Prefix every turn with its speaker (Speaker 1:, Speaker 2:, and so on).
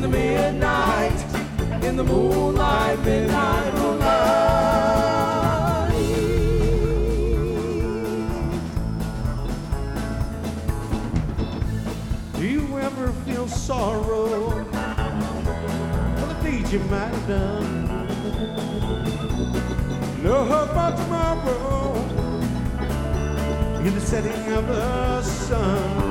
Speaker 1: the midnight, in the moonlight, midnight moonlight. Do you ever feel sorrow for the deeds you might have done? No hope for tomorrow, in the setting of the sun.